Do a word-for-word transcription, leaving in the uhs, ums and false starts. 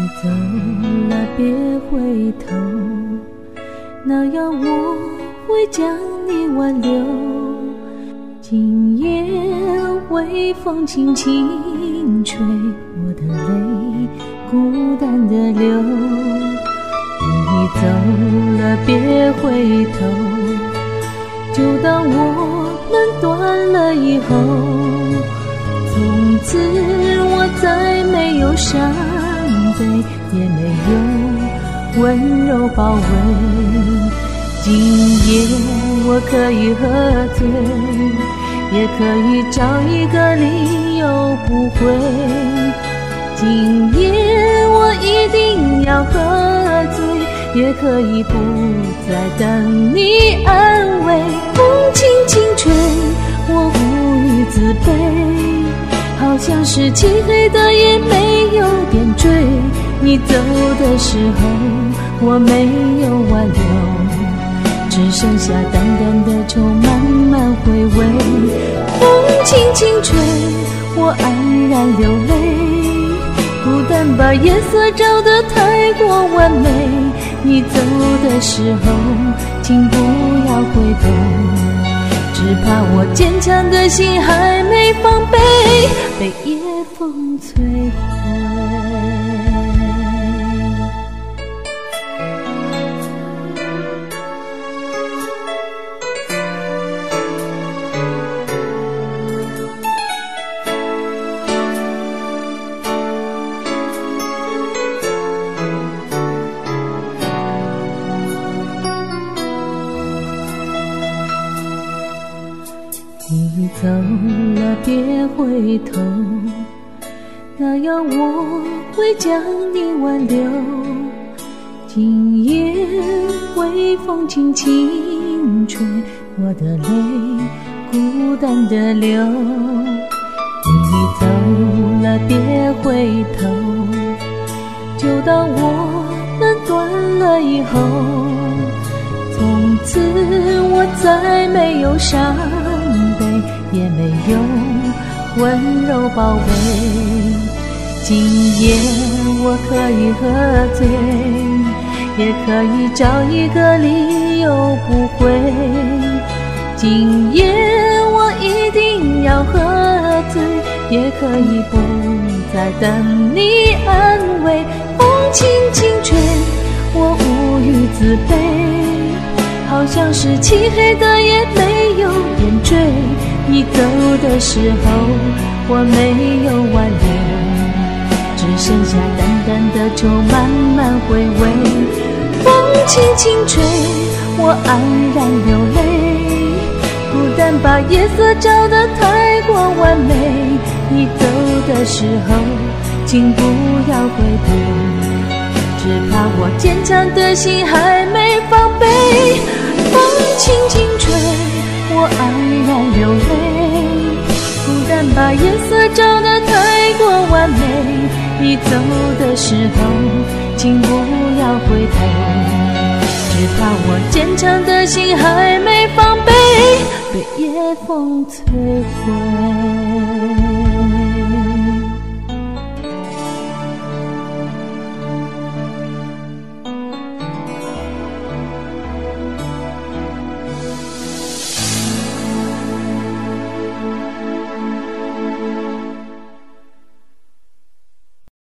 你走了别回头，那样我会将你挽留。今夜微风轻轻吹，我的泪孤单的流。你走了别回头，就当我们断了以后，从此我再没有伤悲，也没有温柔包围。今夜我可以喝醉，也可以找一个理由不回。今夜我一定要喝醉，也可以不再等你安慰。风轻轻吹，我无语自卑，好像是漆黑的夜没有点缀。你走的时候我没有挽留，只剩下淡淡的愁慢慢回味。风轻轻吹，我黯然流泪，孤单把夜色照得太过完美。你走的时候请不要回头，只怕我坚强的心还没防备，被夜风摧毁。你走了别回头，那样我会将你挽留。今夜微风轻轻吹，我的泪孤单的流。你走了别回头，就当我们断了以后，从此我再没有伤悲，也没有温柔包围。今夜我可以喝醉，也可以找一个理由不回。今夜我一定要喝醉，也可以不再等你安慰。风轻轻吹，我无语自卑，好像是漆黑的夜没有点缀。你走的时候我没有挽留，只剩下淡淡的愁慢慢回味。风轻轻吹，我黯然流泪，孤单把夜色照得太过完美。你走的时候请不要回头，只怕我坚强的心还没防备。风轻轻吹，我黯然流泪，孤单把夜色照得太过完美。你走的时候请不要回头，只怕我坚强的心还没防备，被夜风摧毁。